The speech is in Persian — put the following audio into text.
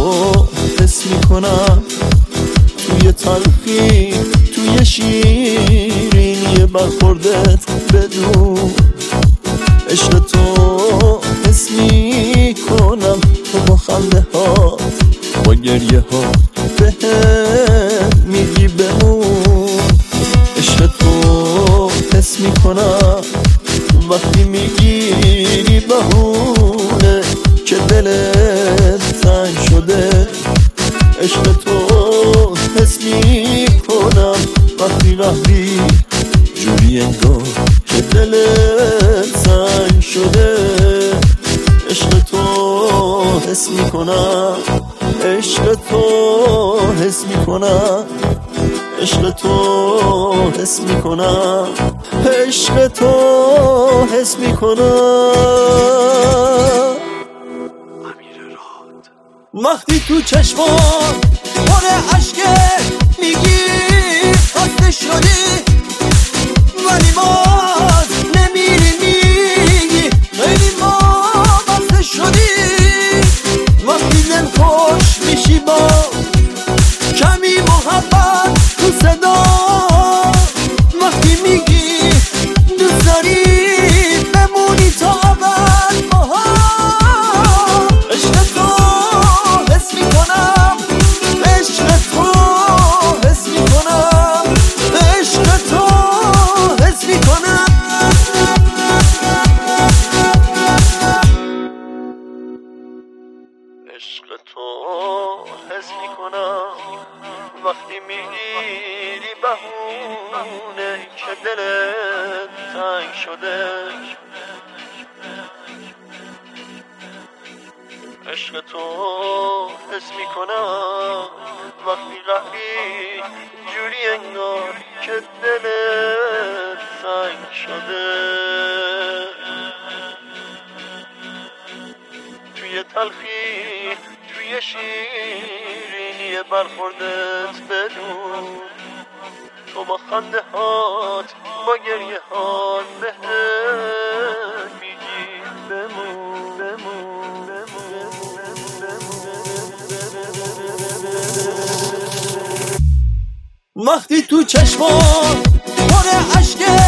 حس میکنم توی تلخی توی شیرینی برخوردت بدون عشق تو حس میکنم تو با خنده ها با گریه ها بهم میگی بمون عشق تو حس میکنم وقتی میگیری بهونه که دلت تنگ شده عشق تو حس میکنم وقتی رفتی جوری انگار که دلت تنگ شده عشق تو حس میکنم عشق تو حس میکنم عشق تو حس میکنم عشق تو حس میکنم وقتی تو چشمان پر عشقه میگی خسته شدی ولی باز نمیری میگی خیلی ما خسته شدی وقتی دل خوش میشی با کمی محبت تو صدا وقتی میگی دوست داری بمونی تا ابد با هم عشق تو حس میکنم عشق تو حس میکنم عشق تو حس میکنم عشق تو حس میکنم وقتی میگیری بهونه که دلت تنگ شده عشق تو حس میکنم وقتی رفتی جوری انگار که دلت تنگ شده توی تلخی توی شیرینی برخوردت بدون تو با خنده هات با گریه هات بهم میگی بمون بمون وقتی تو چشمان پر عشقه